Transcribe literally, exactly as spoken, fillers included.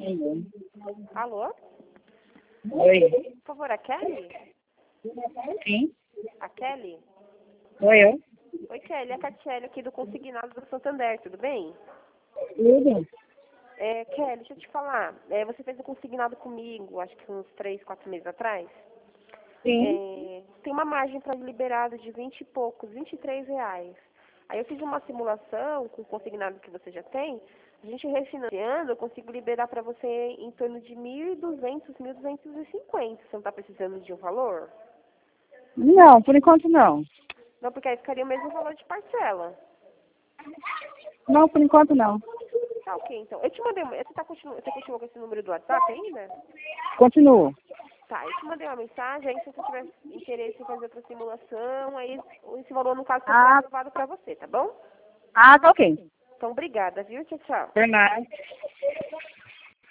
Alô? Oi. Por favor, a Kelly? Sim? A Kelly? Oi, eu? Oi, Kelly, é a Catiele aqui do Consignado do Santander, tudo bem? Tudo? É, Kelly, deixa eu te falar. É, você fez um consignado comigo, acho que uns três, quatro meses atrás. Sim. É, tem uma margem para liberado de vinte e poucos, vinte e três reais. Aí eu fiz uma simulação com o consignado que você já tem. A gente refinanciando, eu consigo liberar para você em torno de mil e duzentos, mil duzentos e cinquenta. Você não está precisando de um valor? Não, por enquanto não. Não, porque aí ficaria o mesmo valor de parcela. Não, por enquanto não. Tá ok, então. Eu te mandei uma... Você, tá continu... você continua com esse número do WhatsApp ainda? Continuo. Tá, eu te mandei uma mensagem, aí se você tiver interesse em fazer outra simulação, aí esse valor, no caso, será Ah, aprovado para você, tá bom? ah, tá ok. Então, obrigada, viu? Tchau, tchau. Por nada.